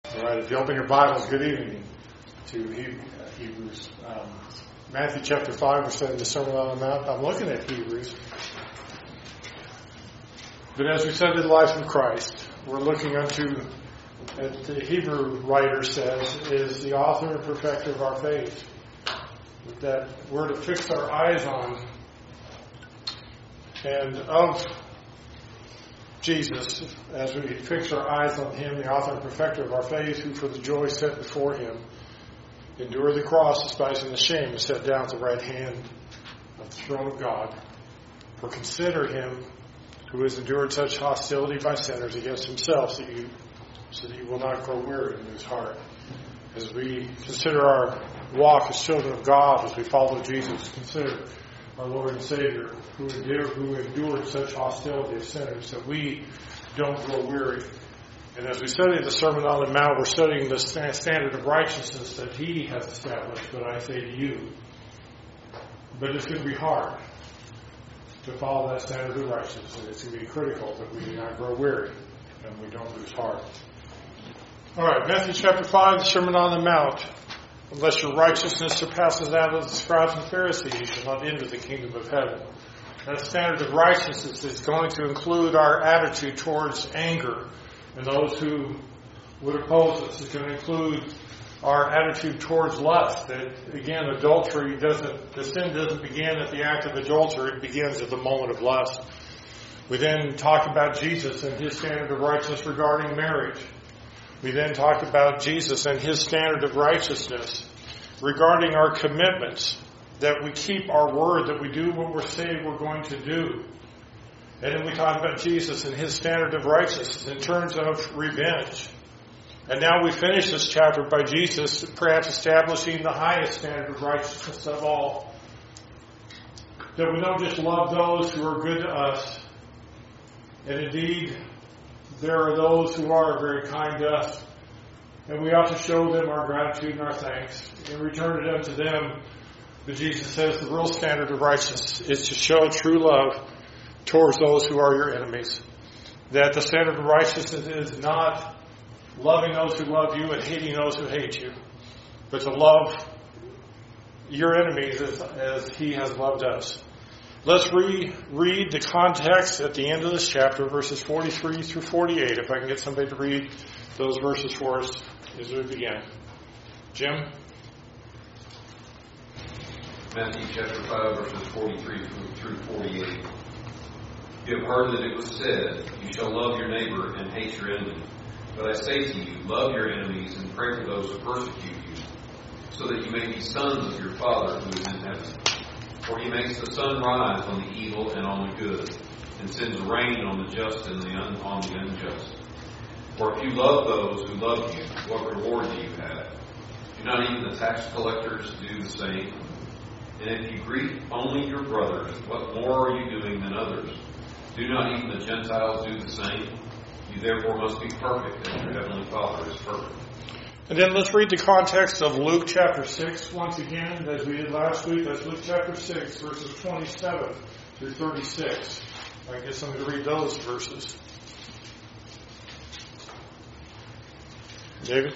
All right, if you open your Bibles, good evening to Hebrews. Matthew chapter 5, we're studying the Sermon on the Mount. I'm looking at Hebrews. But as we study the life of Christ, we're looking unto, as the Hebrew writer says, is the author and perfecter of our faith. That we're to fix our eyes on and of Jesus, as we fix our eyes on Him, the author and perfecter of our faith, who for the joy set before Him endured the cross, despising the shame, and sat down at the right hand of the throne of God. For consider Him who has endured such hostility by sinners against Himself, so that you will not grow weary in His heart. As we consider our walk as children of God, as we follow Jesus, consider our Lord and Savior, who endured such hostility of sinners, that we don't grow weary. And as we study the Sermon on the Mount, we're studying the standard of righteousness that He has established, but I say to you. But it's going to be hard to follow that standard of righteousness, and it's going to be critical that we do not grow weary and we don't lose heart. All right, Matthew chapter 5, the Sermon on the Mount. Unless your righteousness surpasses that of the scribes and Pharisees, you shall not enter the kingdom of heaven. That standard of righteousness is going to include our attitude towards anger. And those who would oppose us, it's going to include our attitude towards lust. That, again, the sin doesn't begin at the act of adultery, it begins at the moment of lust. We then talk about Jesus and His standard of righteousness regarding marriage. We then talk about Jesus and His standard of righteousness regarding our commitments, that we keep our word, that we do what we're saying we're going to do. And then we talk about Jesus and His standard of righteousness in terms of revenge. And now we finish this chapter by Jesus perhaps establishing the highest standard of righteousness of all. That we don't just love those who are good to us. And indeed, there are those who are very kind to us, and we ought to show them our gratitude and our thanks and return it unto them. But Jesus says the real standard of righteousness is to show true love towards those who are your enemies. That the standard of righteousness is not loving those who love you and hating those who hate you, but to love your enemies as He has loved us. Let's reread the context at the end of this chapter, verses 43 through 48. If I can get somebody to read those verses for us as we begin. Jim? Matthew chapter 5, verses 43 through 48. You have heard that it was said, you shall love your neighbor and hate your enemy. But I say to you, love your enemies and pray for those who persecute you, so that you may be sons of your Father who is in heaven. For He makes the sun rise on the evil and on the good, and sends rain on the just and on the unjust. For if you love those who love you, what reward do you have? Do not even the tax collectors do the same? And if you greet only your brothers, what more are you doing than others? Do not even the Gentiles do the same? You therefore must be perfect, as your heavenly Father is perfect. And then let's read the context of Luke chapter 6 once again, as we did last week. That's Luke chapter 6, verses 27 through 36. I guess I'm going to read those verses. David?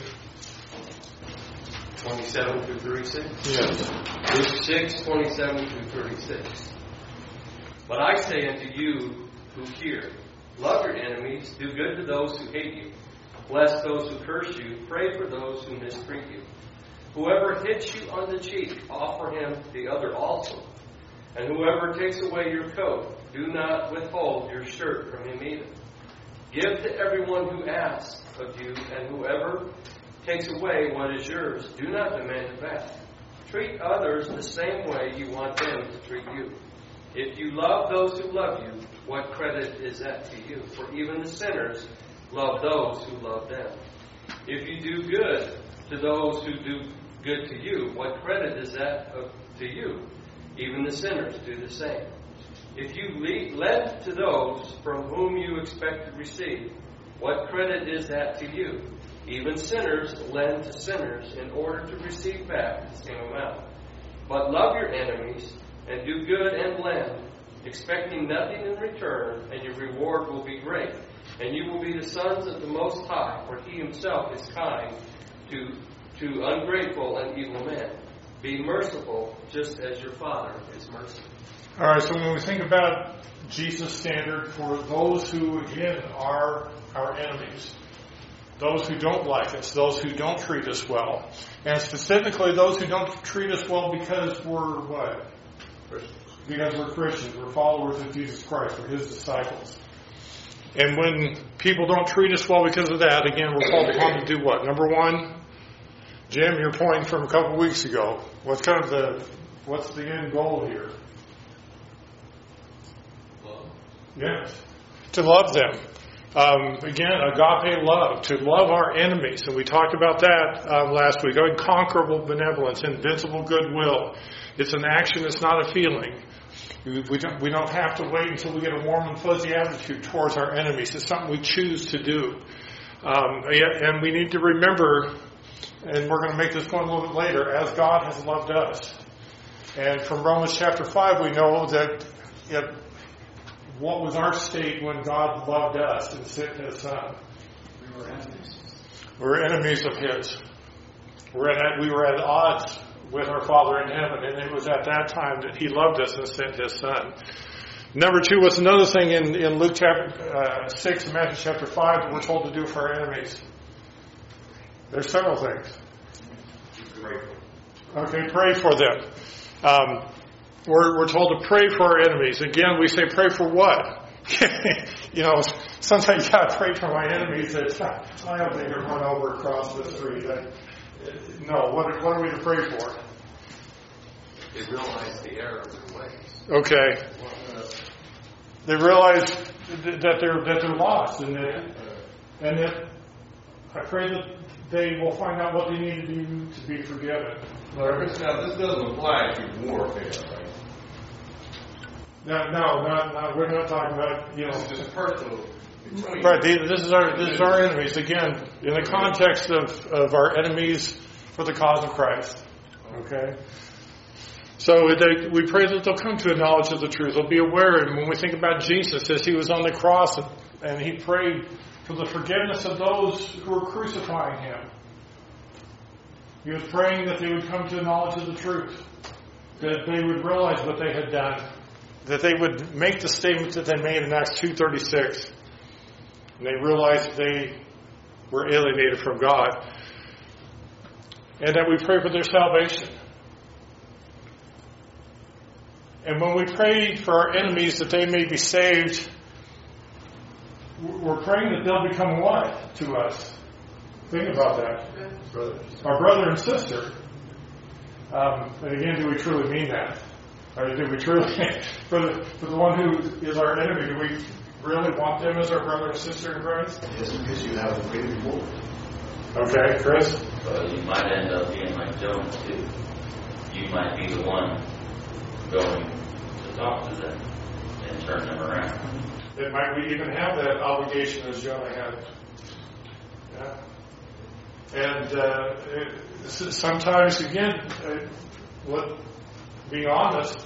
27 through 36? Yes. Luke 6, 27 through 36. But I say unto you who hear, love your enemies, do good to those who hate you. Bless those who curse you, pray for those who mistreat you. Whoever hits you on the cheek, offer him the other also. And whoever takes away your coat, do not withhold your shirt from him either. Give to everyone who asks of you, and whoever takes away what is yours, do not demand it back. Treat others the same way you want them to treat you. If you love those who love you, what credit is that to you? For even the sinners love those who love them. If you do good to those who do good to you, what credit is that to you? Even the sinners do the same. If you lend to those from whom you expect to receive, what credit is that to you? Even sinners lend to sinners in order to receive back the same amount. But love your enemies and do good and lend, expecting nothing in return, and your reward will be great, And you will be the sons of the Most High, for He Himself is kind to ungrateful and evil men. Be merciful, just as your Father is merciful. All right, so when we think about Jesus' standard for those who, again, are our enemies, those who don't like us, those who don't treat us well, and specifically those who don't treat us well because we're what? Because we're Christians, we're followers of Jesus Christ, we're His disciples. And when people don't treat us well because of that, again, we're called upon to do what? Number one, Jim, your point from a couple of weeks ago. What's the end goal here? Love. Yes. To love them. Again, agape love, to love our enemies. And we talked about that last week. Unconquerable benevolence, invincible goodwill. It's an action, it's not a feeling. We don't have to wait until we get a warm and fuzzy attitude towards our enemies. It's something we choose to do. And we need to remember, and we're going to make this point a little bit later, as God has loved us. And from Romans chapter 5, we know that what was our state when God loved us and sent His Son? We were enemies. We were enemies of His. We were at odds with our Father in heaven, and it was at that time that He loved us and sent His Son. Number two, what's another thing in Luke chapter 6 and Matthew chapter 5 that we're told to do for our enemies? There's several things. Okay, pray for them. We're told to pray for our enemies. Again, we say pray for what? Sometimes you got to pray for my enemies that I don't think run over across the street. No, what are we to pray for? They realize the error of their ways. Okay. They realize that they're lost, and that I pray that they will find out what they need to do to be forgiven. Now, this doesn't apply to warfare, right? No, we're not talking about, It's just personal. Right, this is our enemies, again, in the context of our enemies for the cause of Christ. Okay? So we pray that they'll come to a knowledge of the truth. They'll be aware, and when we think about Jesus as He was on the cross and He prayed for the forgiveness of those who were crucifying Him, He was praying that they would come to a knowledge of the truth, that they would realize what they had done, that they would make the statement that they made in Acts 2:36. And they realized they were alienated from God. And that we pray for their salvation. And when we pray for our enemies that they may be saved, we're praying that they'll become what to us? Think about that. Our brother and sister. And again, do we truly mean that? Or do we truly, for the one who is our enemy, do we really want them as our brother and sister in Christ? Yes, because you have a great reward. Okay, Chris? Well, you might end up being like Jones, too. You might be the one going to talk to them and turn them around. Then might we even have that obligation as Jonah had? Yeah. And sometimes, again, being honest,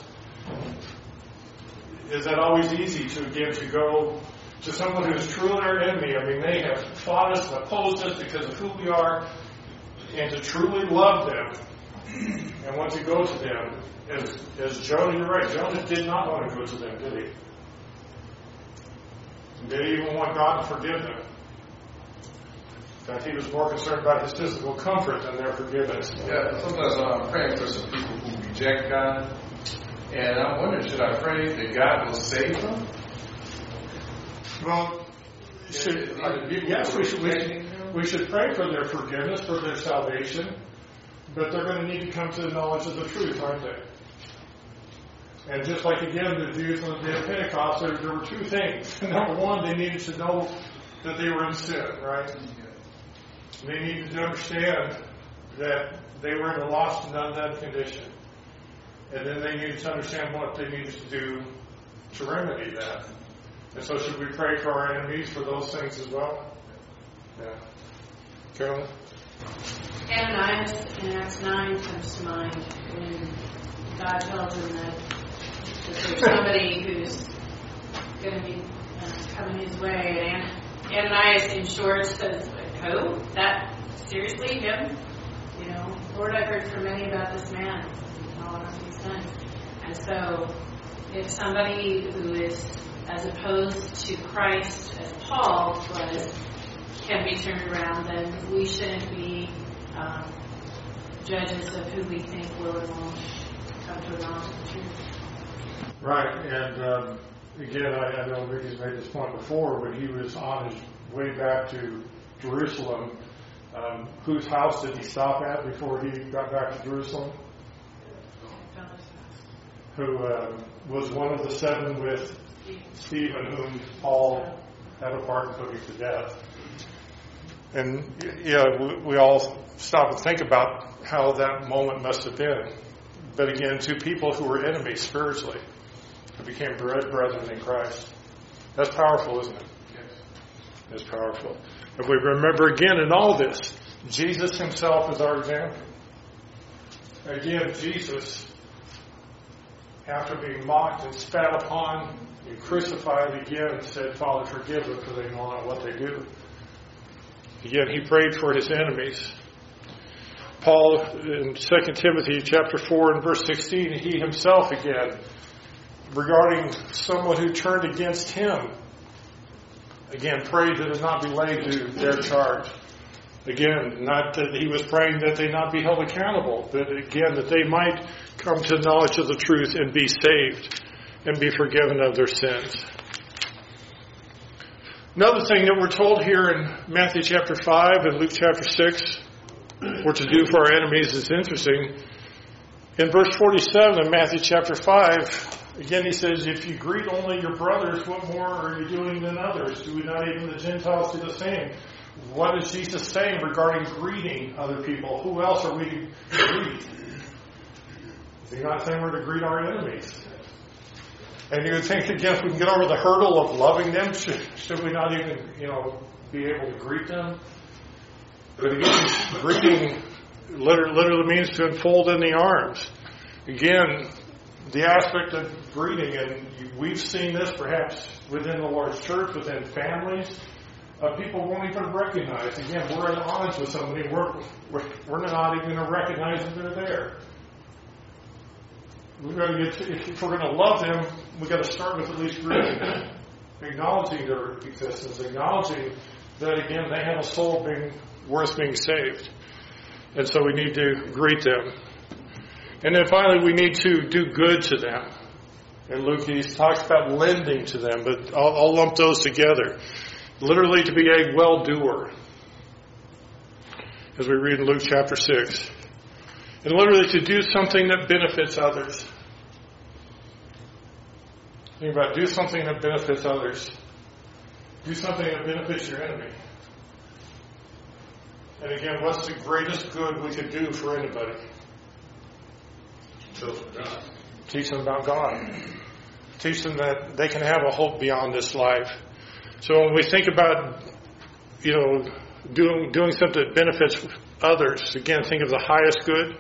is that always easy to go to someone who is truly our enemy? I mean, they have fought us and opposed us because of who we are, and to truly love them and want to go to them. As Jonah, you're right, Jonah did not want to go to them, did he? Did he even want God to forgive them? In fact, he was more concerned about his physical comfort than their forgiveness. Yeah, sometimes I'm praying for some people who reject God, and I'm wondering, should I pray that God will save them? Well, yes, we should pray for their forgiveness, for their salvation, but they're going to need to come to the knowledge of the truth, aren't they? And just like, again, the Jews on the day of Pentecost, there were two things. Number one, they needed to know that they were in sin, right? They needed to understand that they were in a lost and undone condition. And then they needed to understand what they needed to do to remedy that. And so should we pray for our enemies for those things as well? Yeah. Carolyn? Ananias in Acts 9 comes to mind when God tells him that there's somebody who's going to be coming his way. And Ananias in short says, who? That, seriously, him? You know, Lord, I've heard from many about this man and all of he's done. And so, if somebody who is as opposed to Christ as Paul was can be turned around, then we shouldn't be judges of who we think will and won't come to a knowledge of the truth. Right, and again, I know Ricky's made this point before, when he was on his way back to Jerusalem, whose house did he stop at before he got back to Jerusalem? Who was one of the 7 with Stephen, whom Paul had a part in putting to death. And we all stop and think about how that moment must have been. But again, 2 people who were enemies spiritually, who became brethren in Christ. That's powerful, isn't it? Yes. It's powerful. If we remember again in all this, Jesus himself is our example. Again, Jesus, after being mocked and spat upon and crucified again, said, Father, forgive them, for they know not what they do. Again, he prayed for his enemies. Paul, in 2 Timothy chapter 4 and verse 16, he himself again, regarding someone who turned against him, again, prayed that it not be laid to their charge. Again, not that he was praying that they not be held accountable, but again, that they might come to the knowledge of the truth and be saved and be forgiven of their sins. Another thing that we're told here in Matthew chapter 5 and Luke chapter 6, we're to do for our enemies is interesting. In verse 47 of Matthew chapter 5, again he says, if you greet only your brothers, what more are you doing than others? Do we not even the Gentiles do the same? What is Jesus saying regarding greeting other people? Who else are we to greet? Is he not saying we're to greet our enemies? And you would think, again, if we can get over the hurdle of loving them, should we not even, be able to greet them? But again, greeting literally means to enfold in the arms. Again, the aspect of greeting, and we've seen this perhaps within the Lord's church, within families, people won't even recognize. Again, we're at odds with somebody. We're not even going to recognize that they're there. If we're going to love them, we've got to start with at least greeting them, acknowledging their existence, acknowledging that, again, they have a soul worth being saved. And so we need to greet them. And then finally, we need to do good to them. And Luke, he talks about lending to them, but I'll lump those together. Literally to be a well-doer, as we read in Luke chapter 6. And literally to do something that benefits others. Think about it. Do something that benefits others. Do something that benefits your enemy. And again, what's the greatest good we could do for anybody? Teach them about God. Teach them that they can have a hope beyond this life. So when we think about, doing something that benefits others, again, think of the highest good.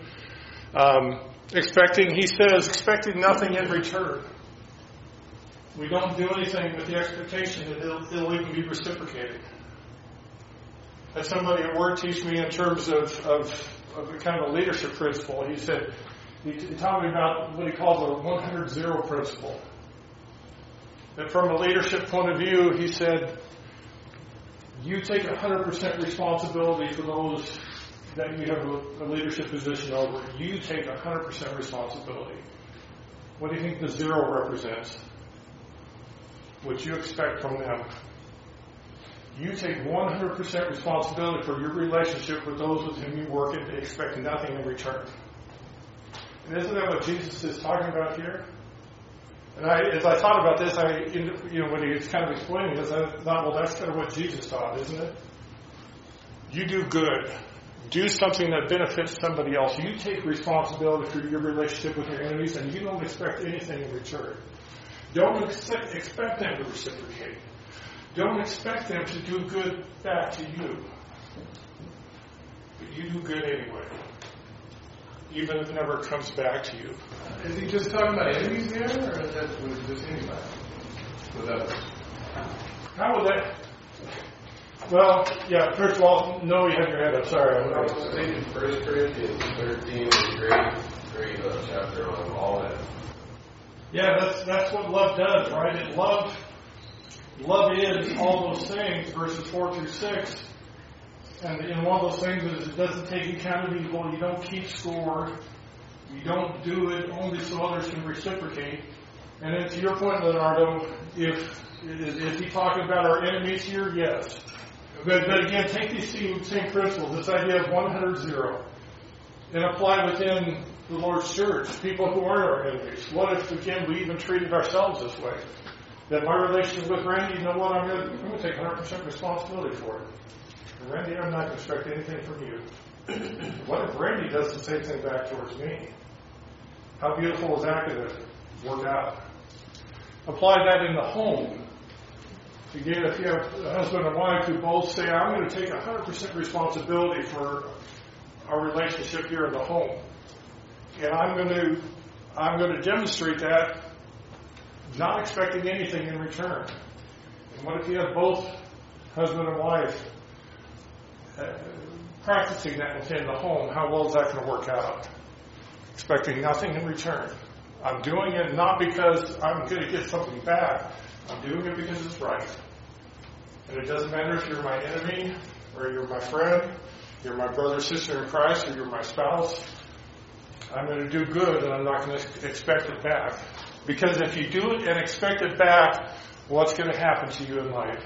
Expecting nothing in return. We don't do anything with the expectation that it'll even be reciprocated. Had somebody at work teach me in terms of a kind of a leadership principle. He said, he taught me about what he calls the 100-0 principle. That from a leadership point of view, he said, you take 100% responsibility for those that you have a leadership position over. You take 100% responsibility. What do you think the 0 represents? What you expect from them. You take 100% responsibility for your relationship with those with whom you work and expect nothing in return. And isn't that what Jesus is talking about here? And as I thought about this, when he was kind of explaining this, I thought, well, that's kind of what Jesus taught, isn't it? You do good. Do something that benefits somebody else. You take responsibility for your relationship with your enemies, and you don't expect anything in return. Don't expect them to reciprocate. Don't expect them to do good back to you. But you do good anyway. Even if it never comes back to you. Is he just talking about enemies there, or is that with just anybody? With others? How would Well, yeah, first of all, no, you have your hand up. Sorry. I was thinking 1 Corinthians 13 is a great chapter on all that. Yeah, that's what love does, right? Love is all those things, verses 4 through 6. And one of those things is it doesn't take account of evil. You don't keep score. You don't do it only so others can reciprocate. And then to your point, Leonardo, is he talking about our enemies here? Yes. But again, take these same principles, this idea of 100-0, and apply within the Lord's church, people who aren't our enemies. What if, again, we even treated ourselves this way? That my relationship with Randy, you know what, I'm going to take 100% responsibility for it. And Randy, I'm not going to expect anything from you. What if Randy does the same thing back towards me? How beautiful is that going to work out? Apply that in the home. Again, if you have a husband and wife who both say, I'm going to take 100% responsibility for our relationship here in the home. And I'm going to demonstrate that, not expecting anything in return. And what if you have both husband and wife practicing that within the home? How well is that going to work out? Expecting nothing in return. I'm doing it not because I'm going to get something back. I'm doing it because it's right. And it doesn't matter if you're my enemy or you're my friend, you're my brother or sister in Christ, or you're my spouse. I'm going to do good and I'm not going to expect it back. Because if you do it and expect it back, what's going to happen to you in life?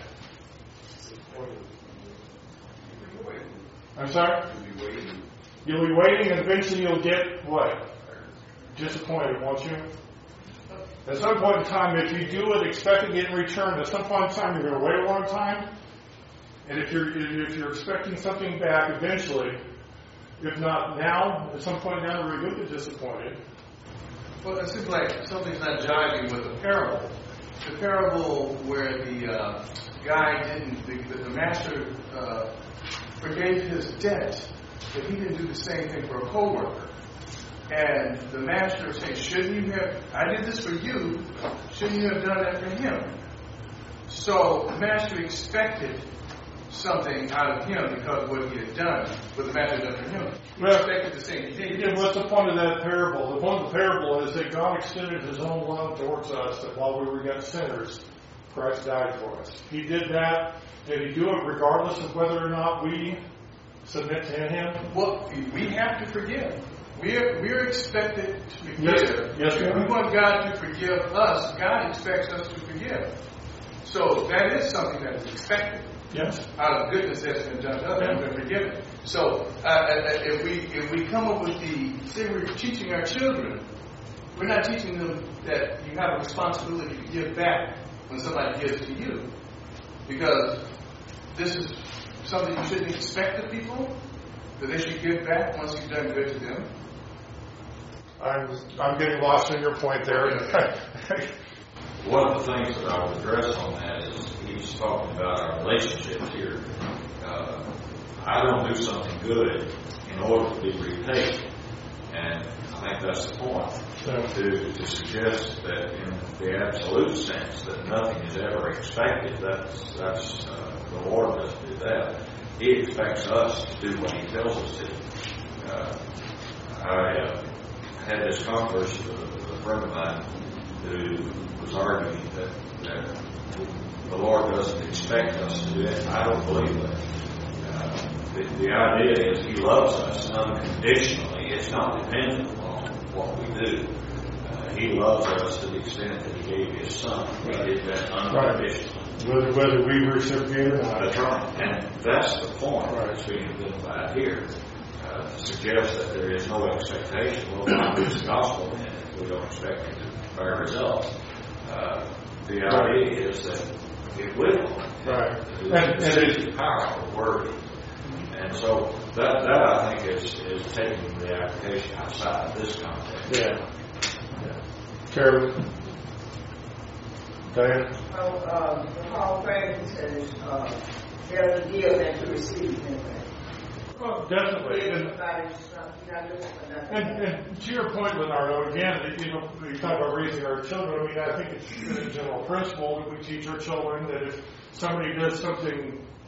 I'm sorry? You'll be waiting and eventually you'll get what? Disappointed, won't you? At some point in time, if you do it expecting it in return, at some point in time you're going to wait a long time. And if you're expecting something back eventually, if not now, at some point down the road you'll get disappointed. Well, it seems like something's not jiving with the parable. The parable where the the master forgave his debt, but he didn't do the same thing for a co-worker. And the master saying, I did this for you, shouldn't you have done that for him? So the master expected something out of him because of what he had done, what the master had done for him. He expected the same thing. Again, what's the point of that parable? The point of the parable is that God extended his own love towards us, that while we were yet sinners, Christ died for us. He did that. Did he do it regardless of whether or not we submit to him? Well, we have to forgive. We're expected to forgive. Yes, if we want God to forgive us, God expects us to forgive. So that is something that is expected. Yes. Out of goodness that's been done to us, we've been forgiven. So if we come up with say we're teaching our children, we're not teaching them that you have a responsibility to give back when somebody gives to you. Because this is something you shouldn't expect of people, that they should give back once you've done good to them. I'm getting lost in your point there. One of the things that I would address on that is he's talking about our relationships here. I don't do something good in order to be repaid. And I think that's the point. To suggest that in the absolute sense that nothing is ever expected, that's the Lord doesn't do that. He expects us to do what he tells us to. I had this conversation with a friend of mine who was arguing that the Lord doesn't expect us to do it. I don't believe that. The idea is he loves us unconditionally. It's not dependent on what we do. He loves us to the extent that he gave his son. He did that unconditionally. Whether we reciprocate or not. That's right. And that's the point that's being identified here. To suggest that there is no expectation. Well, not this gospel then if we don't expect it to bear results. The idea is that it will. Right. And it's powerful word. And so that I think is taking the application outside of this context. Yeah. Carolyn. Diane? Well, the Hall of Fame says better to give than to receive anything. Well, definitely. And to your point, Leonardo, again, we talk about raising our children. I mean, I think it's a general principle that we teach our children that if somebody does something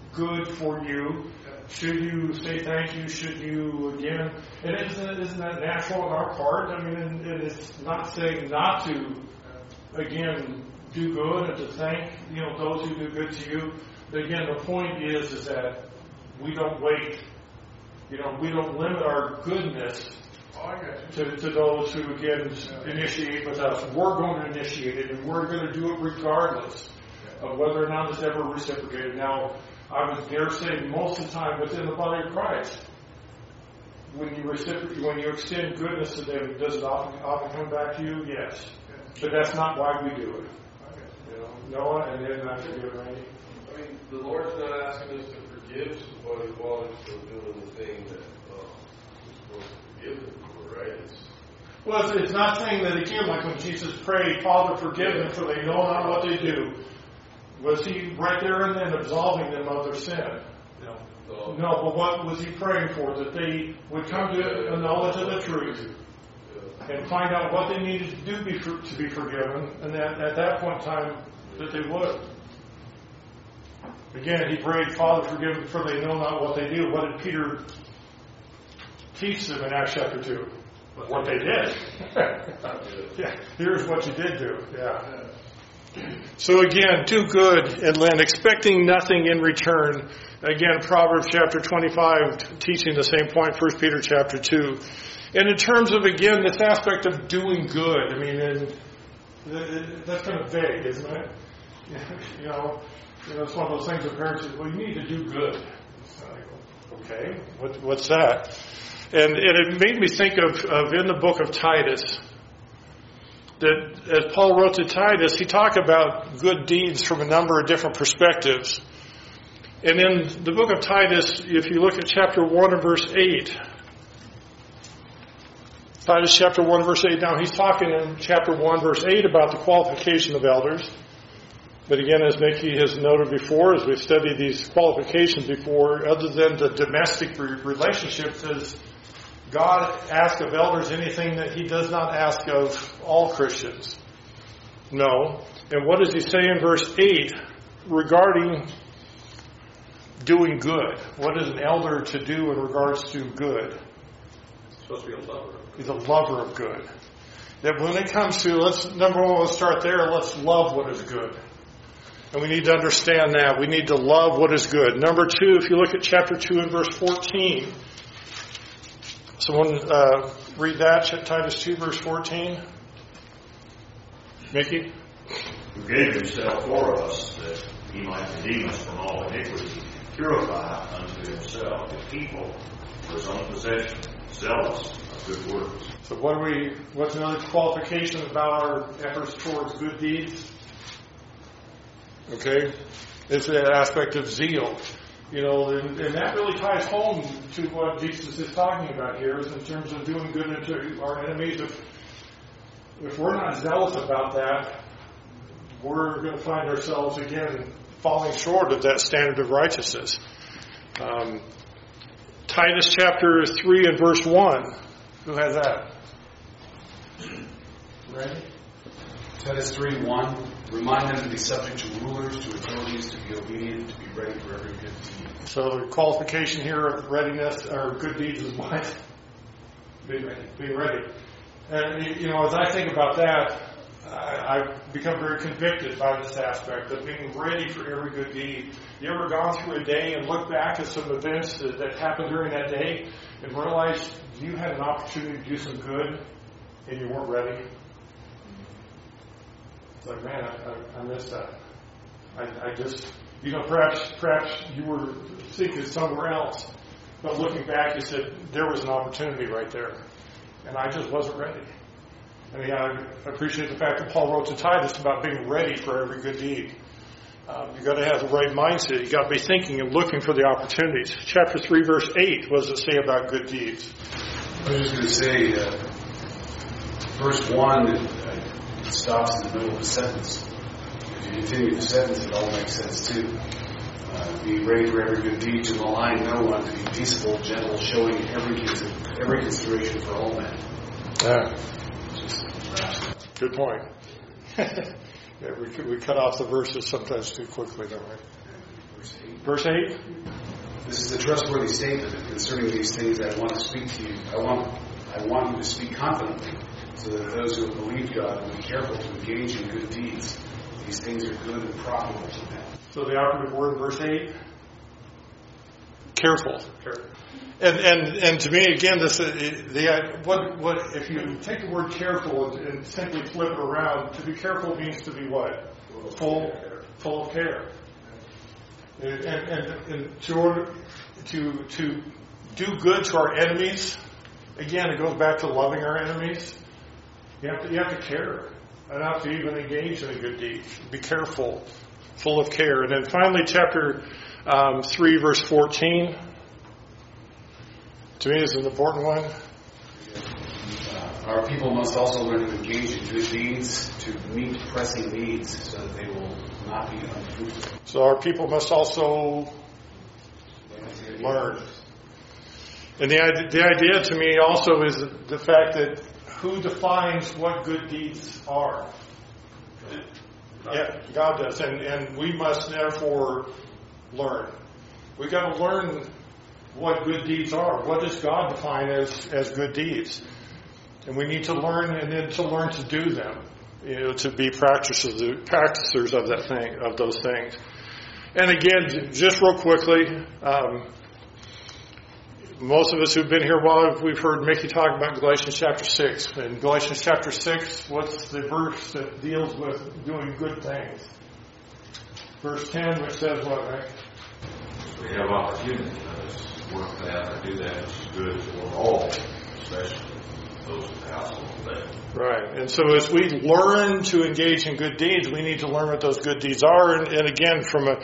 good for you? Should you say thank you? Should you, again, and isn't that natural in our part? I mean, and it's not saying not to, again, do good and to thank, those who do good to you. But again, the point is that we don't wait. We don't limit our goodness to those who, again, initiate with us. We're going to initiate it, and we're going to do it regardless of whether or not it's ever reciprocated. Now, I would dare say most of the time within the body of Christ, when you extend goodness to them, does it often come back to you? Yes. But that's not why we do it. Noah, and then after you, Randy. I mean, the Lord's not asking us to forgive somebody while they're still doing the thing that we're supposed to forgive them for, right? Well, it's not saying that, again, like when Jesus prayed, Father, forgive them, for they know not what they do. Was he right there and then absolving them of their sin? No, but what was he praying for? That they would come to a knowledge of the truth and find out what they needed to do to be forgiven, and that at that point in time, that they would. Again, he prayed, Father, forgive them, for they know not what they do. What did Peter teach them in Acts chapter 2? What they did. Yeah, here's what you did do. Yeah. So again, do good and lend, expecting nothing in return. Again, Proverbs chapter 25, teaching the same point, 1 Peter chapter 2. And in terms of, again, this aspect of doing good, I mean, that's kind of vague, isn't it? It's one of those things that parents say, well, you need to do good. Okay, what's that? And it made me think of in the book of Titus, that as Paul wrote to Titus, he talked about good deeds from a number of different perspectives. And in the book of Titus, if you look at chapter 1 and verse 8, Titus chapter 1 verse 8, now he's talking in chapter 1 verse 8 about the qualification of elders. But again, as Mickey has noted before, as we've studied these qualifications before, other than the domestic relationships, does God ask of elders anything that he does not ask of all Christians? No. And what does he say in verse 8 regarding doing good? What is an elder to do in regards to good? He's supposed to be a lover. He's a lover of good. That when it comes to, number one, let's start there. Let's love what is good. And we need to understand that. We need to love what is good. Number two, if you look at chapter 2 and verse 14. Someone read that, Titus 2 verse 14. Mickey? Who gave himself for us, that he might redeem us from all iniquity, purify unto himself a people for his own possession, zealous of good works. So what's another qualification about our efforts towards good deeds? Okay? It's that aspect of zeal. And that really ties home to what Jesus is talking about here, is in terms of doing good unto our enemies. If we're not zealous about that, we're going to find ourselves, again, falling short of that standard of righteousness. Titus chapter 3 and verse 1. Who has that? Randy? Titus 3:1. Remind them to be subject to rulers, to authorities, to be obedient, to be ready for every good deed. So the qualification here of readiness or good deeds is what? Being ready. And as I think about that, I've become very convicted by this aspect of being ready for every good deed. You ever gone through a day and looked back at some events that happened during that day and realized you had an opportunity to do some good and you weren't ready? It's like, man, I missed that. I just, perhaps you were thinking somewhere else, but looking back, you said there was an opportunity right there, and I just wasn't ready. And I appreciate the fact that Paul wrote to Titus about being ready for every good deed. You've got to have the right mindset. You've got to be thinking and looking for the opportunities. Chapter 3, verse 8, what does it say about good deeds? I was just going to say, verse 1, it stops in the middle of the sentence. If you continue the sentence, it all makes sense too. Be ready for every good deed, to malign no one, to be peaceable, gentle, showing every consideration for all men. Good point. Yeah, we cut off the verses sometimes too quickly, don't we? Verse 8. This is a trustworthy statement concerning these things I want to speak to you. I want you to speak confidently, so that those who have believed God will be careful to engage in good deeds. These things are good and profitable to them. So the operative word in verse 8, careful. And to me, again, this what if you take the word careful and simply flip it around, to be careful means to be what? Full of care. And to do good to our enemies, again, it goes back to loving our enemies. You have to care enough to even engage in a good deed. Be careful, full of care. And then finally, chapter 3, verse 14. To me, is an important one. Our people must also learn to engage in good deeds, to meet pressing needs, so that they will not be unfruitful. So our people must also learn. And the idea to me also is the fact that who defines what good deeds are? Yeah, God does. And we must therefore learn. We've got to learn what good deeds are. What does God define as good deeds? And we need to learn, and then to learn to do them. To be practicers of that thing, of those things. And again, just real quickly, most of us who've been here a while, we've heard Mickey talk about Galatians chapter 6. In Galatians chapter 6, what's the verse that deals with doing good things? Verse 10, which says what, Rick? We have opportunity. Let us work that and do that which is good for all, especially those of the household of faith. Right. And so as we learn to engage in good deeds, we need to learn what those good deeds are. And again,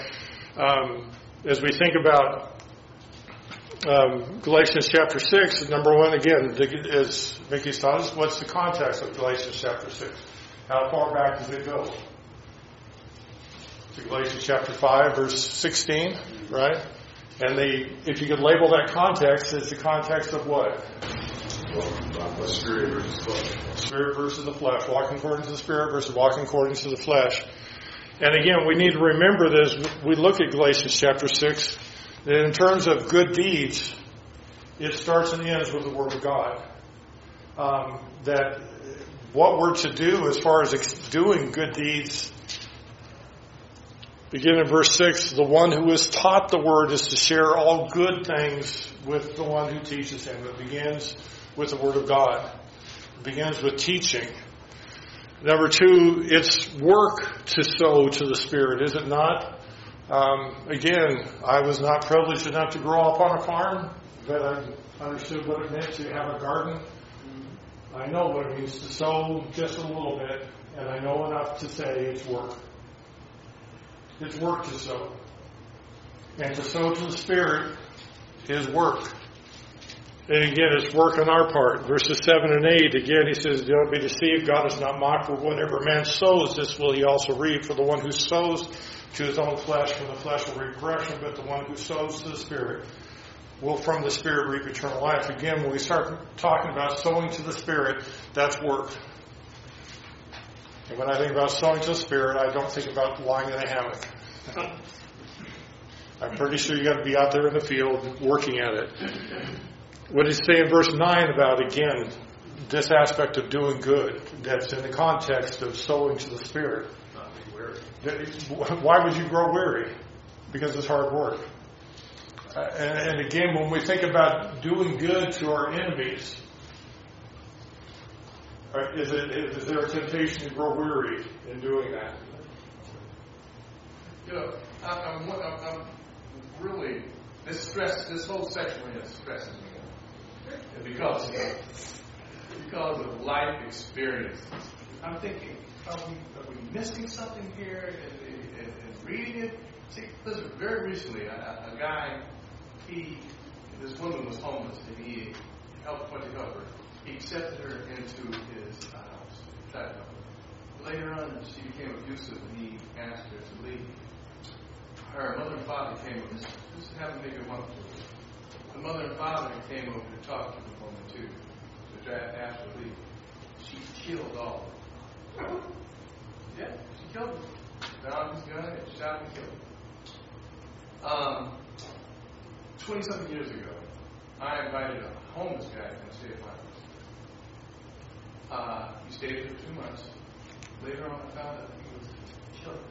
as we think about Galatians chapter 6, number one, again, as Mickey's taught us, what's the context of Galatians chapter 6? How far back does it go? To Galatians chapter 5, verse 16, right? And if you could label that context, it's the context of what? Spirit versus flesh. Spirit versus the flesh. Walking according to the Spirit versus walking according to the flesh. And again, we need to remember this. We look at Galatians chapter 6. That in terms of good deeds, it starts and ends with the Word of God. That what we're to do as far as doing good deeds, begin in verse 6, the one who is taught the Word is to share all good things with the one who teaches him. It begins with the Word of God. It begins with teaching. Number two, it's work to sow to the Spirit, is it not? Again, I was not privileged enough to grow up on a farm, but I understood what it meant to have a garden. I know what it means to sow just a little bit, and I know enough to say it's work. It's work to sow. And to sow to the Spirit is work. And again, it's work on our part. Verses 7 and 8, again, he says, "Don't be deceived. God is not mocked. For whatever man sows, this will he also reap. For the one who sows to his own flesh, from the flesh will reap corruption. But the one who sows to the Spirit will from the Spirit reap eternal life." Again, when we start talking about sowing to the Spirit, that's work. And when I think about sowing to the Spirit, I don't think about lying in a hammock. I'm pretty sure you got to be out there in the field working at it. What does he say in verse 9 about, again, this aspect of doing good that's in the context of sowing to the Spirit? Not be weary. Why would you grow weary? Because it's hard work. And again, when we think about doing good to our enemies, is there a temptation to grow weary in doing that? You know, I'm really, this whole section here stresses me out. And because of life experiences. I'm thinking, are we missing something here in reading it? See, listen, very recently, a guy, this woman was homeless, and he helped her. He accepted her into his house, tried to help her. Later on, she became abusive, and he asked her to leave. Her mother and father came over. This happened maybe a month ago. The mother and father came over to talk to the woman, too, to ask her to leave. She killed all of them. Yeah, she killed them. Found his gun and shot and killed him. 20-something years ago, I invited a homeless guy to come stay at my house. He stayed for 2 months. Later on, I found out he was killed.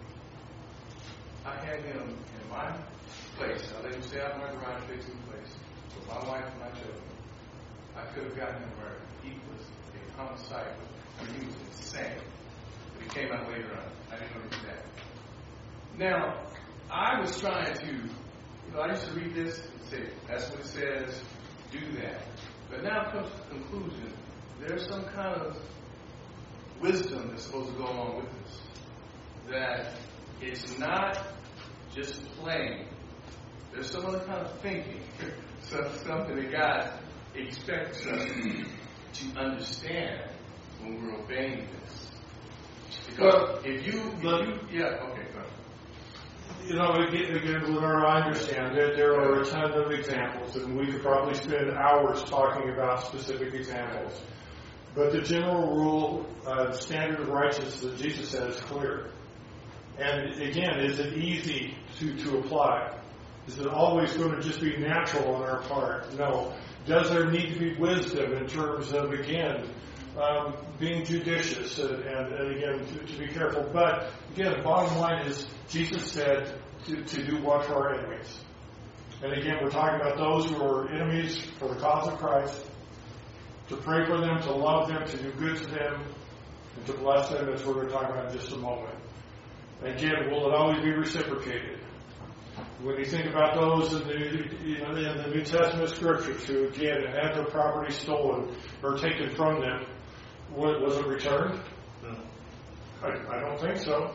I had him in my place. I let him stay out in my garage fixing the place with my wife and my children. I could have gotten him where he was a homicide. I mean, he was insane. But he came out later on. I didn't know he was that. Now, I was trying to, I used to read this and say, that's what it says, do that. But now it comes to the conclusion, there's some kind of wisdom that's supposed to go along with this. That it's not just playing. There's some other kind of thinking. Something that God expects us to understand when we're obeying this. Because if you yeah, okay, go ahead. Again, Lenore, I understand that there are a ton of examples, and we could probably spend hours talking about specific examples. But the general rule, standard of righteousness that Jesus said is clear. And again, is it easy to apply? Is it always going to just be natural on our part? No. Does there need to be wisdom in terms of, again, being judicious and again, to be careful? But again, the bottom line is Jesus said to do what for our enemies. And again, we're talking about those who are enemies for the cause of Christ, to pray for them, to love them, to do good to them, and to bless them. That's what we're talking about in just a moment. Again, will it always be reciprocated? When you think about those in the New Testament scriptures who, again, had their property stolen or taken from them, was it returned? No. I don't think so.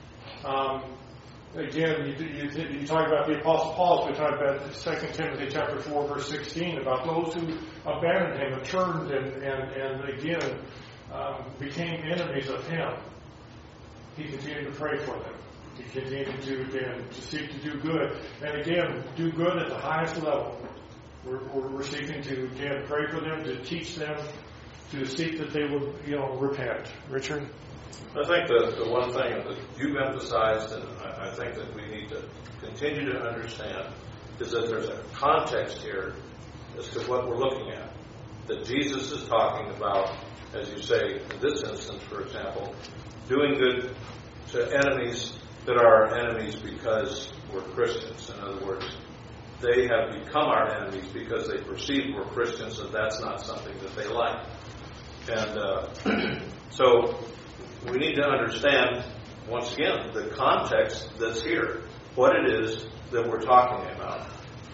Again, you talk about the Apostle Paul, we talk about 2 Timothy chapter 4, verse 16, about those who abandoned him and turned and again, became enemies of him. He continued to pray for them. He continued to seek to do good. And again, do good at the highest level. We're seeking to, again, pray for them, to teach them, to seek that they would, repent. Richard? I think the one thing that you've emphasized, and I think that we need to continue to understand, is that there's a context here as to what we're looking at. That Jesus is talking about, as you say, in this instance, for example, doing good to enemies that are our enemies because we're Christians. In other words, they have become our enemies because they perceive we're Christians, and that's not something that they like. And so we need to understand, once again, the context that's here, what it is that we're talking about.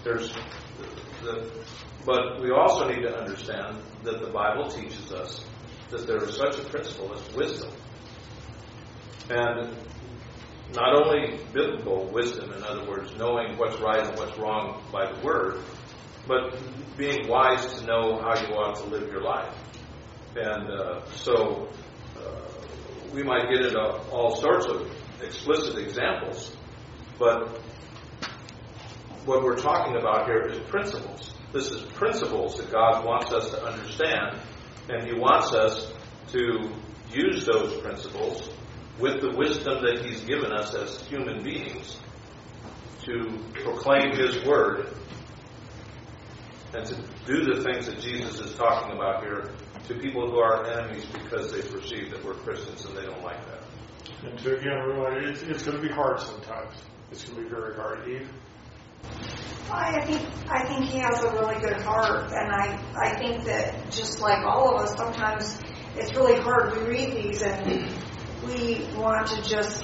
But we also need to understand that the Bible teaches us that there is such a principle as wisdom. And not only biblical wisdom, in other words, knowing what's right and what's wrong by the Word, but being wise to know how you ought to live your life. And so we might get into all sorts of explicit examples, but what we're talking about here is principles. This is principles that God wants us to understand, and He wants us to use those principles with the wisdom that He's given us as human beings to proclaim His Word and to do the things that Jesus is talking about here to people who are enemies because they perceive that we're Christians and they don't like that. And to again realize it's going to be hard sometimes. It's going to be very hard. Eve? I think he has a really good heart, and I think that just like all of us, sometimes it's really hard. We read these and we want to just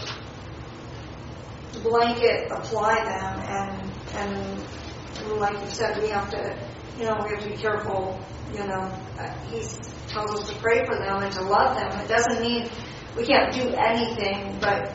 blanket apply them, and like you said, we have to be careful. He tells us to pray for them and to love them. It doesn't mean we can't do anything, but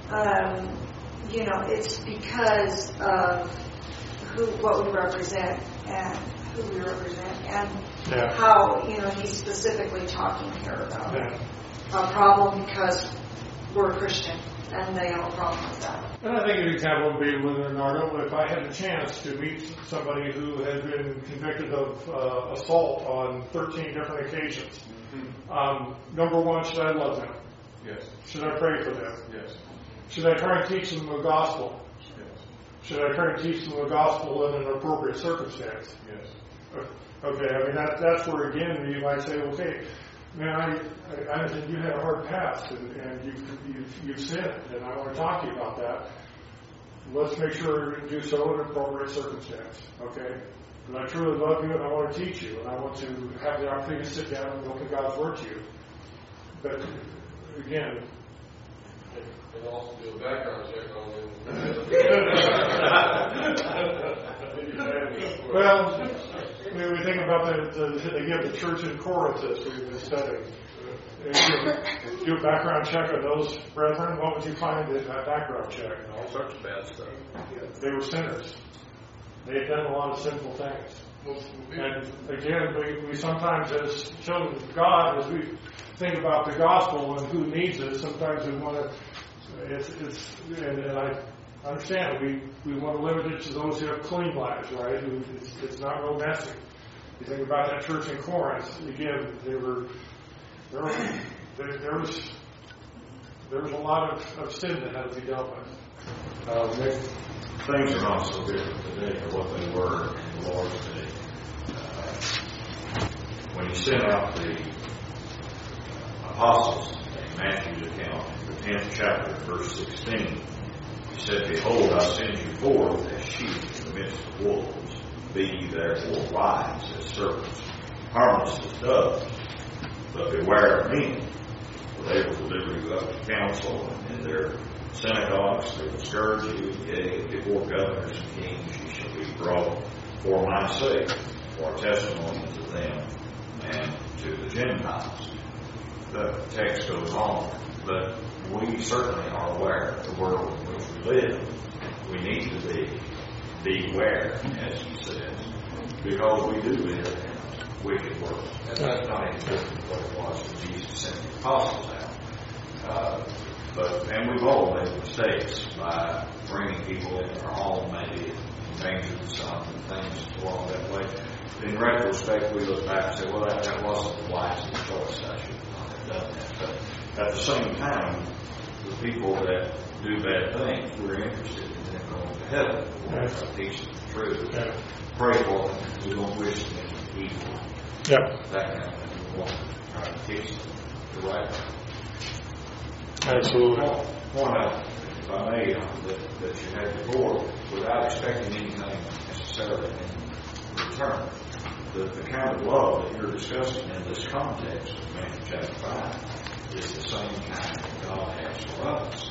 it's because of what we represent and who we represent, and how he's specifically talking here about a problem because we're a Christian and they have a problem with that. And I think an example would be with Leonardo. If I had a chance to meet somebody who had been convicted of assault on 13 different occasions, number one, should I love them? Yes. Should I pray for them? Yes. Should I try and teach them the gospel? Yes. Should I try to teach them the gospel in an appropriate circumstance? Yes. Okay, I mean, that's where, again, you might say, okay, man, I understand you had a hard past, and you've sinned, and I want to talk to you about that. Let's make sure we do so in an appropriate circumstance, okay? But I truly love you, and I want to teach you, and I want to have the opportunity to sit down and open God's Word to you. But, again... And also do a background check on them. Well, when we think about the church in Corinth that we've been studying, do a background check on those brethren. What would you find in that background check? All sorts of bad stuff. They were sinners. They had done a lot of sinful things. And again, we sometimes, as children of God, as we think about the gospel and who needs it, sometimes we want to. And I understand we want to limit it to those who have clean lives, right? It's not real messy. You think about that church in Corinth. Again, there was a lot of sin that had to be dealt with. Things are not so different today than what they were in the Lord's day. When He sent out the apostles in Matthew's account, the 10th chapter, verse 16, He said, "Behold, I send you forth as sheep in the midst of wolves. Be ye therefore wise as serpents, harmless as doves. But beware of men, for they will deliver you up to council, and in their synagogues they will scourge you, yea, before governors and kings ye shall be brought for my sake, for a testimony to them and to the Gentiles." The text goes on, but we certainly are aware of the world in which we live. We need to beware, as He says, because we do live in a wicked world. And that's not any different than what it was when Jesus sent the apostles out. And we've all made mistakes by bringing people into our home, maybe endangered some and things along that way. In retrospect, we look back and say, well, that wasn't the wisest choice. I should not have done that. But at the same time, the people that do bad things, we're interested in them going to heaven. We want to teach them the truth. Yeah. Pray for them. We don't wish them evil. Yeah. That kind of thing. We want to try to teach them the right way. Absolutely. Point out, if I may, that you had before, without expecting anything necessarily in return. The kind of love that you're discussing in this context of Matthew chapter 5 is the same kind that God has for us.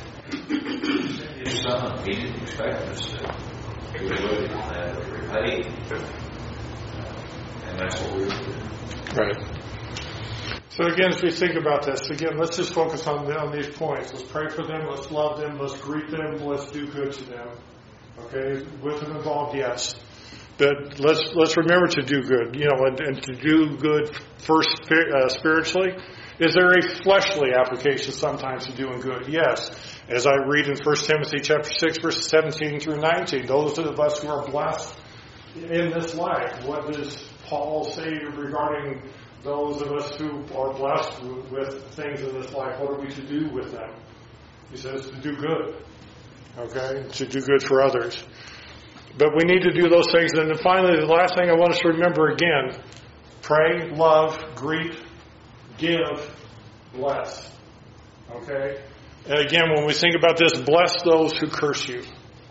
His Son, He didn't expect us to be willing to repay Him. And that's what we're doing. Right. So again, as we think about this, again, let's just focus on these points. Let's pray for them. Let's love them. Let's greet them. Let's do good to them. Okay, with them involved, yes. But let's remember to do good. And to do good first spiritually. Is there a fleshly application sometimes to doing good? Yes. As I read in 1 Timothy chapter 6, verses 17 through 19, those of us who are blessed in this life. What does Paul say regarding those of us who are blessed with things in this life? What are we to do with them? He says to do good. Okay? To do good for others. But we need to do those things. And then finally, the last thing I want us to remember again, pray, love, greet, give, bless. Okay? And again, when we think about this, bless those who curse you.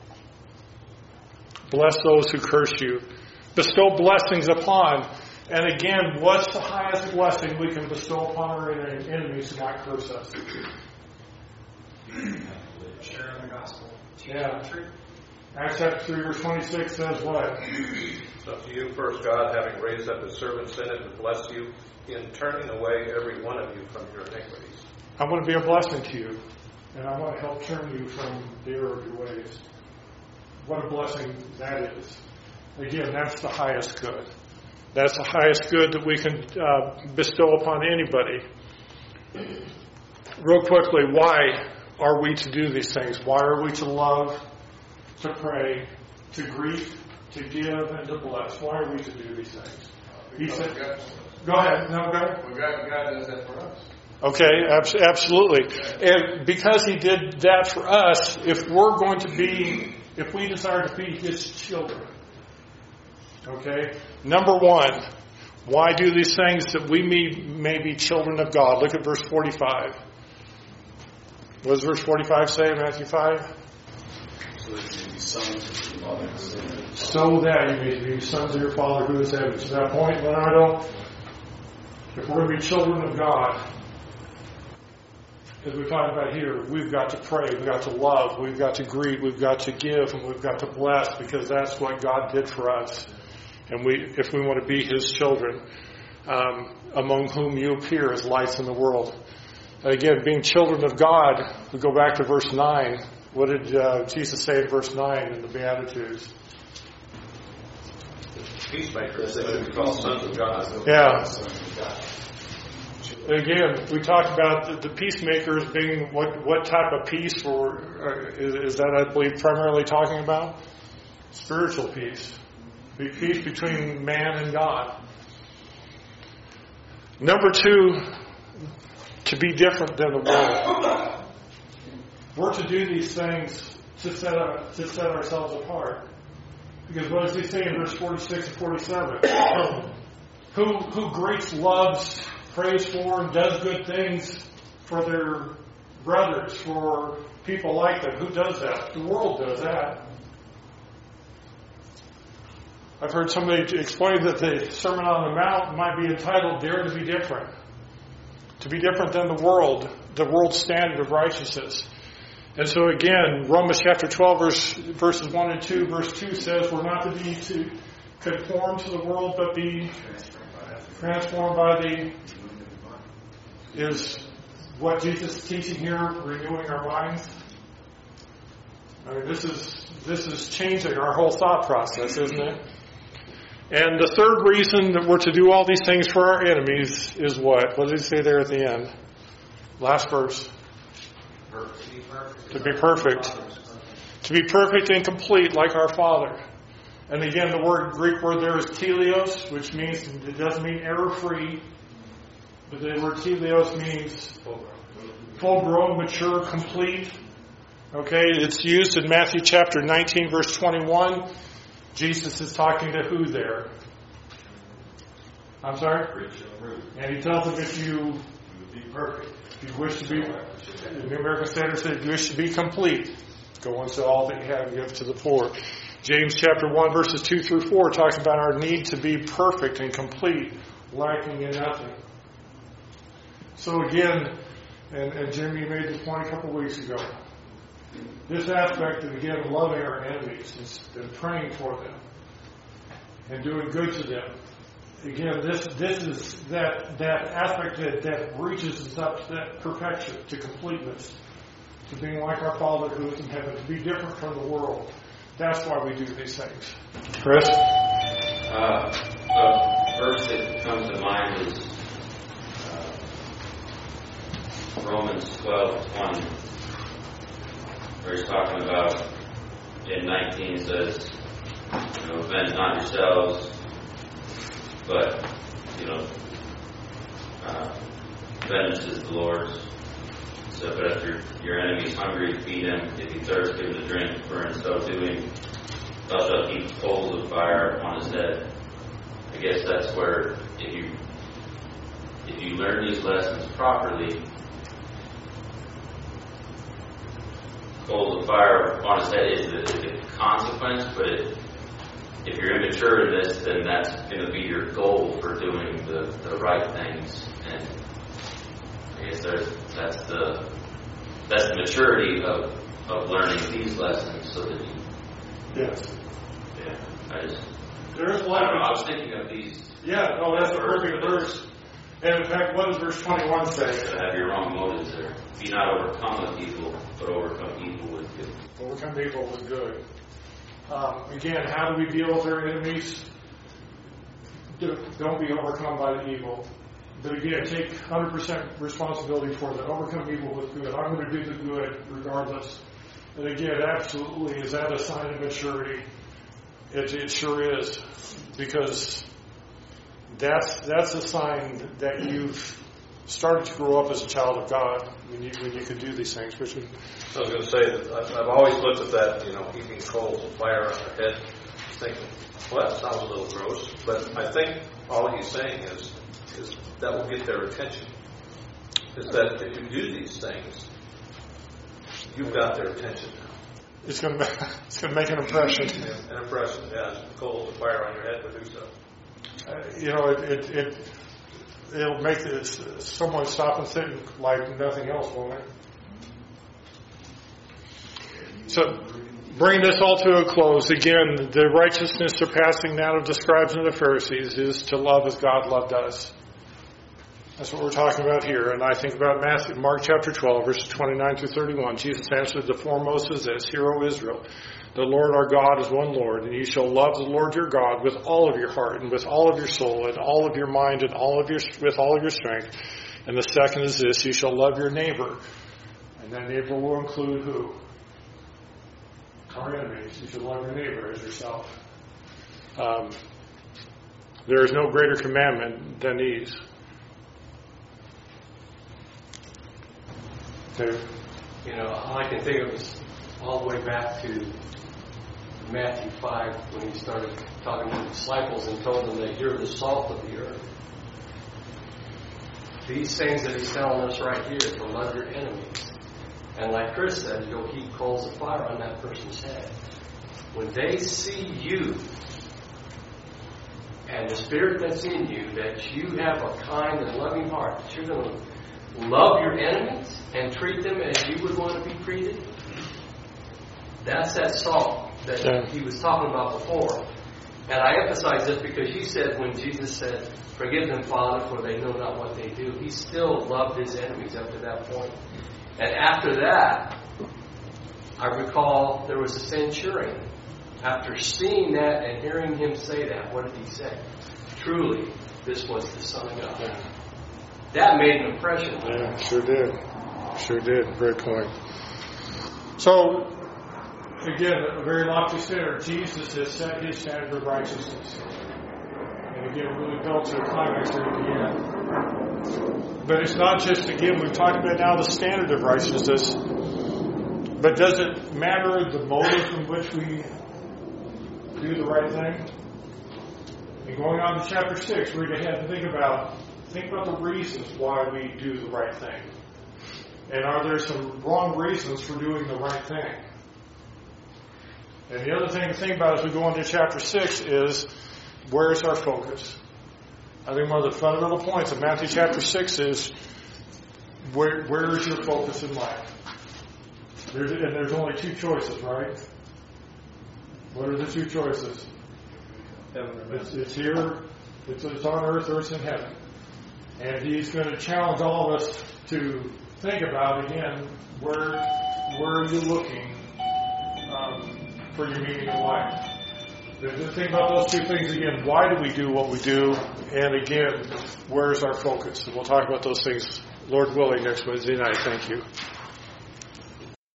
Bless those who curse you. Bestow blessings upon. And again, what's the highest blessing we can bestow upon our enemies to not curse us? Sharing the gospel. Yeah. Acts chapter 3, verse 26 says what? So to you, first God, having raised up His servants in it, to bless you in turning away every one of you from your iniquities. I want to be a blessing to you, and I want to help turn you from the error of your ways. What a blessing that is. Again, that's the highest good. That's the highest good that we can bestow upon anybody. Real quickly, why are we to do these things? Why are we to love, to pray, to greet, to give, and to bless? Why are we to do these things? He said, go ahead. No, go ahead. Well, God does that for us. Okay, absolutely. And because He did that for us, if we're going to be if we desire to be His children. Okay? Number one, why do these things? That we may be children of God. Look at verse 45. What does verse 45 say in Matthew 5? So that you may be sons of your Father who is in heaven. So that you may be sons of your Father who is in heaven. To that point, Leonardo, if we're going to be children of God, as we talked about here, we've got to pray, we've got to love, we've got to greet, we've got to give, and we've got to bless, because that's what God did for us. And if we want to be His children, among whom you appear as lights in the world. And again, being children of God, we go back to verse 9. What did Jesus say in verse 9 in the Beatitudes? Peacemakers, they would be called sons of God. Yeah. Again, we talked about the peacemakers being what type of peace, is that, I believe, primarily talking about? Spiritual peace. Peace between man and God. Number two, to be different than the world. We're to do these things to set ourselves apart. Because what does He say in verse 46 and 47? Who greets, loves, prays for, and does good things for their brothers, for people like them. Who does that? The world does that. I've heard somebody explain that the Sermon on the Mount might be entitled, Dare to be Different. To be different than the world's standard of righteousness. And so again, Romans chapter 12, verses 1 and 2, verse 2 says we're not to be to conform to the world, but be transformed by is what Jesus is teaching here, renewing our minds. I mean, this is changing our whole thought process, isn't it? And the third reason that we're to do all these things for our enemies is what? What did He say there at the end? Last verse. To be perfect. To be perfect and complete like our Father. And again, the Greek word there is teleos, which means, it doesn't mean error-free, but the word teleos means full-grown, mature, complete. Okay, it's used in Matthew chapter 19, verse 21. Jesus is talking to who there? I'm sorry? And He tells them, if you be perfect, if you wish to be, the New American Standard says, if you wish to be complete, go and sell all that you have and give to the poor. James chapter 1, verses 2 through 4 talks about our need to be perfect and complete, lacking in nothing. So again, and Jimmy made this point a couple weeks ago, this aspect of, again, loving our enemies and praying for them and doing good to them. Again, this is that aspect that reaches us up to that perfection, to completeness, to being like our Father who is in heaven, to be different from the world. That's why we do these things. Chris? The verse that comes to mind is Romans 12:20, where He's talking about, in 19 says, avenge not yourselves, but, vengeance is the Lord's. So, but if your enemy is hungry, feed him. If he thirsts, give him to drink. For in so doing, thou shalt heap coals of fire on his head. I guess that's where, if you learn these lessons properly, coals of fire on his head is the consequence, but if you're immature in this, then that's going to be your goal for doing the right things. And I guess that's the maturity of learning these lessons, so that you. Yes. Yeah. There's a lot I was thinking of these. Yeah. No, that's a perfect verse. And in fact, what does verse 21 say? To have your wrong motives there. Be not overcome with evil, but overcome evil with good. Overcome evil with good. Again, how do we deal with our enemies? Don't be overcome by the evil. But again, take 100% responsibility for that. Overcome evil with good. I'm going to do the good regardless. And again, absolutely, is that a sign of maturity? It sure is. Because that's a sign that you've started to grow up as a child of God when you could do these things. Richard? I was going to say that I've always looked at that, heaping coals of fire on their head, thinking, well, that sounds a little gross. But I think all he's saying is that will get their attention. Is that if you do these things, you've got their attention now. It's going to make an impression. An impression, yeah. Coals of fire on your head would do so. It'll make someone stop and think like nothing else, won't it? So, bringing this all to a close, again, the righteousness surpassing that of the scribes and the Pharisees is to love as God loved us. That's what we're talking about here. And I think about Mark chapter 12, verses 29 through 31. Jesus answered, the foremost is this, Hear, O Israel, the Lord our God is one Lord, and you shall love the Lord your God with all of your heart, and with all of your soul, and all of your mind, and with all of your strength. And the second is this, you shall love your neighbor. And that neighbor will include who? Our enemies. You should love your neighbor as yourself. There is no greater commandment than these. All I can think of is all the way back to Matthew 5 when he started talking to the disciples and told them that you're the salt of the earth. These things that he's telling us right here, to love your enemies. And like Chris said, you'll heap coals of fire on that person's head. When they see you and the Spirit that's in you, that you have a kind and loving heart, that you're going to love your enemies and treat them as you would want to be treated, that's that salt that he was talking about before. And I emphasize this because you said when Jesus said, forgive them, Father, for they know not what they do, he still loved his enemies up to that point. And after that, I recall there was a centurion. After seeing that and hearing him say that, what did he say? Truly, this was the Son of God. Yeah. That made an impression. Yeah, sure did. Sure did. Great point. So, again, a very lofty standard. Jesus has set his standard of righteousness. And again, really built to a climax here at the end. But it's not just, again, we've talked about now the standard of righteousness, but does it matter the motive in which we do the right thing? And going on to chapter 6, read ahead and think about the reasons why we do the right thing. And are there some wrong reasons for doing the right thing? And the other thing to think about as we go into chapter 6 is, where is our focus? I think one of the fundamental points of Matthew chapter 6 is, where is your focus in life? There's only two choices, right? What are the two choices? It's here, it's on earth, or it's in heaven. And he's going to challenge all of us to think about, again, where are you looking for your meaning in life? Think about those two things again. Why do we do what we do? And again, where's our focus? And we'll talk about those things, Lord willing, next Wednesday night. Thank you.